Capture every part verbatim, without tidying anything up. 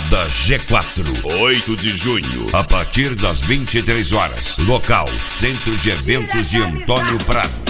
Balada G quatro, oito de junho, a partir das vinte e três horas. Local: Centro de Eventos de Antônio Prado.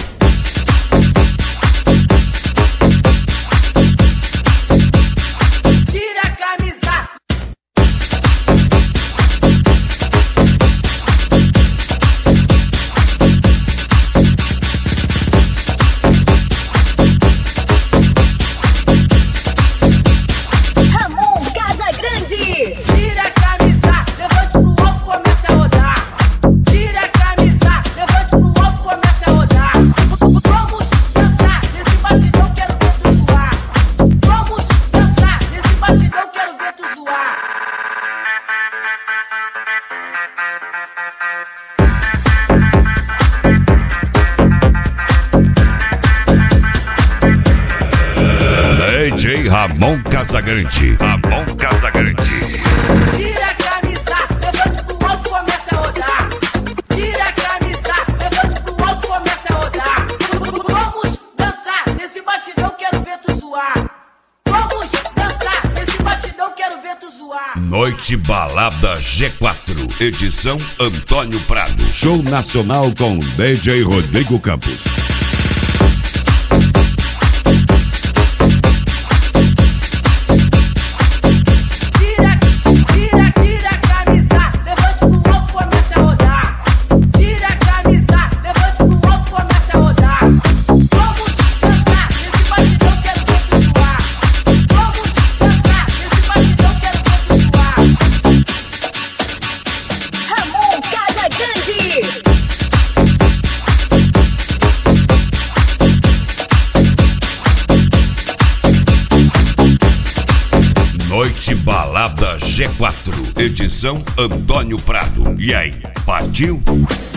D J Ramon Casagrande. Ramon Casagrande. Tira a camisa, levante pro alto, começa a rodar. Tira a camisa, levante pro alto, começa a rodar. Vamos dançar nesse batidão, quero ver tu zoar. Vamos dançar nesse batidão, quero ver tu zoar. Noite Balada G quatro, edição Antônio Prado. Show nacional com D J Rodrigo Campos. Noite Balada G quatro, edição Antônio Prado. E aí, partiu?